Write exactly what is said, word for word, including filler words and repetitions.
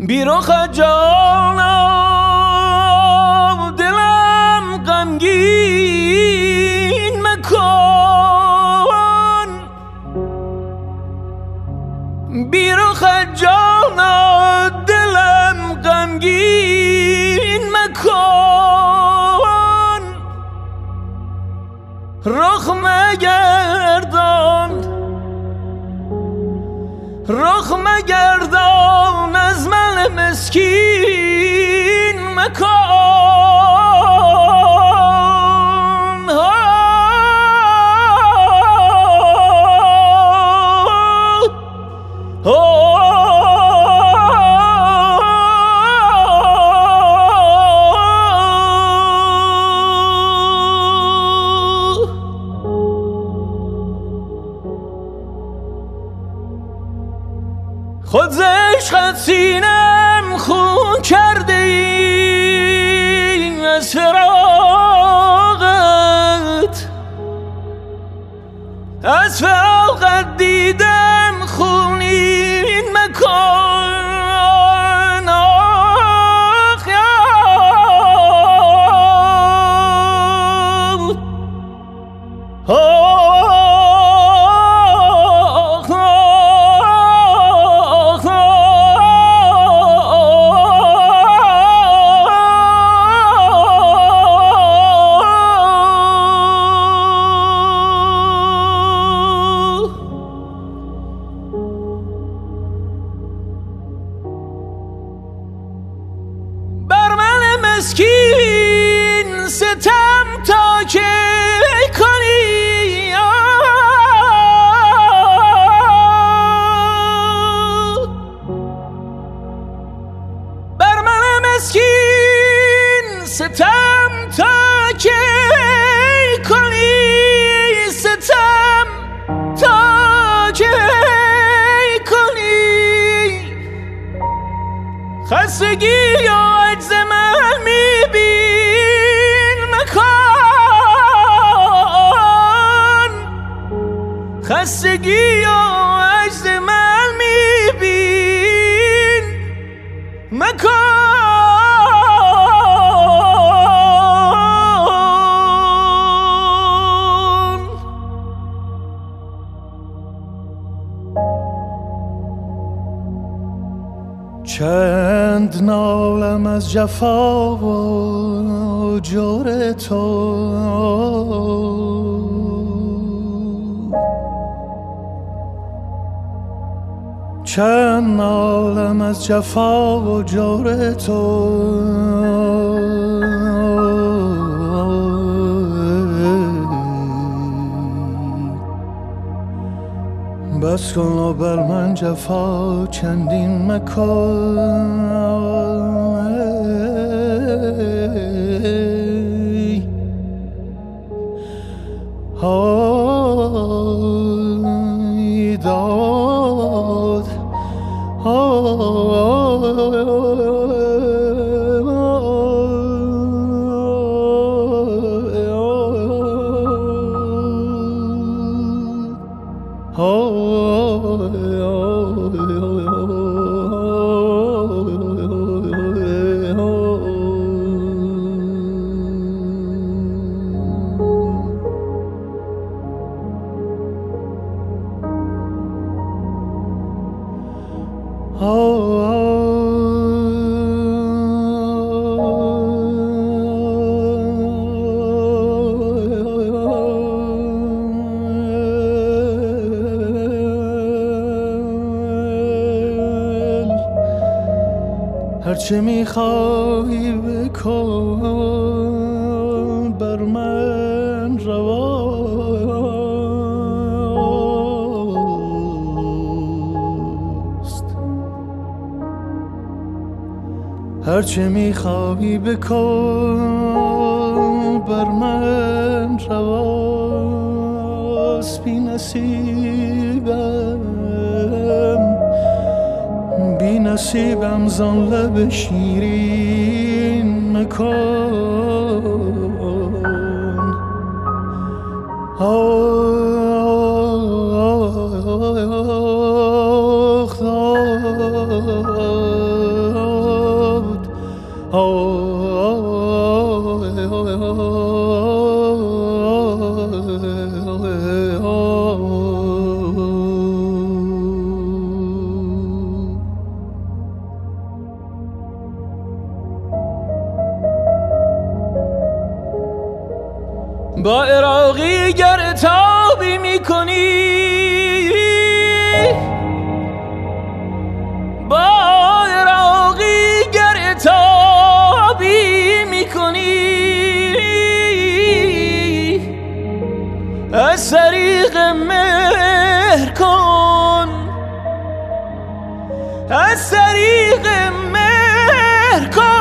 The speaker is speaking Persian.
بیرخ جانم دلم غمگین مکن، بیرخ جانم دلم غمگین مکن، رخ مگردان رخ مگردان از من مسکین مکن. خود ز عشقت سینم خون کرده ای، از فراقت از فراقت دیدم خونین مکن. آخ یا مسکین ستم تا که کنی، بر من مسکین ستم تا که کنی، ستم تا که کنی، خستگی یا عجز من میبین مکن، خستگی یا عجز من میبین مکن. چند نالم از جفا و جور تو، چند نالم از جفا و جور تو، بس کن و بر من جفا چندین مکن. های داد هرچه میخوای بکن بر من رواست، هرچه میخوای بکن بر من رواست. بی نصیبم بی نصیبم زان لب شیرین مکن. آخ آخ با عراقی گر تابی میکنی، با عراقی گر تابی میکنی، از طریق مهر کن، از طریق مهر کن.